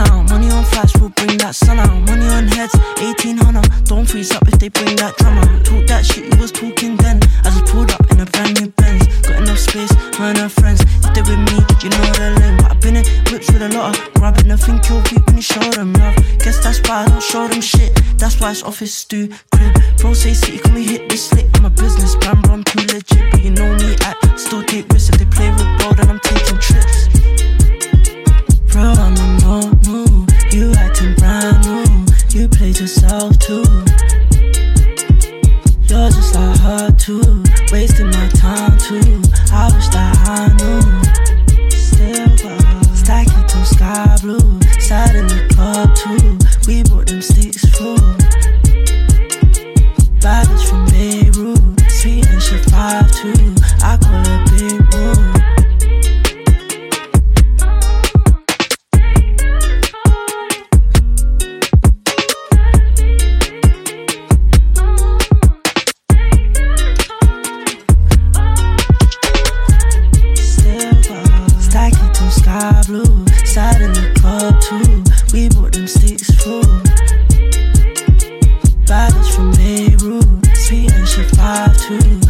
out. Money on flights, we'll bring that sun out. Money on heads, 1800. Don't freeze up if they bring that drama. Talk that shit you was talking then. I just pulled up in a brand new Benz. Got enough space, her and her friends. If they with me, you know they're lame. But I've been in whips with a lot of grabbing. I think you'll beat when you show them love. Guess that's why I don't show them shit. That's why it's office stew, crib. Bro say city, can we hit this slick? I'm a business man, bro, I'm too legit. But you know me, I still take risks. If they play with bro, then I'm taking trips. Bro, I'm a no, you acting brand new. You played yourself too. You're just like her too. Wasting my time too. I wish that I knew. Still stack it till sky blue. Side in the club too. We brought them sticks through. Bad bitch from Beirut. Sweet and she 5'2". I call her big boo. Sky blue, side in the club too. We brought them sticks through. Bad bitch from Beirut, sweet and she 5'2".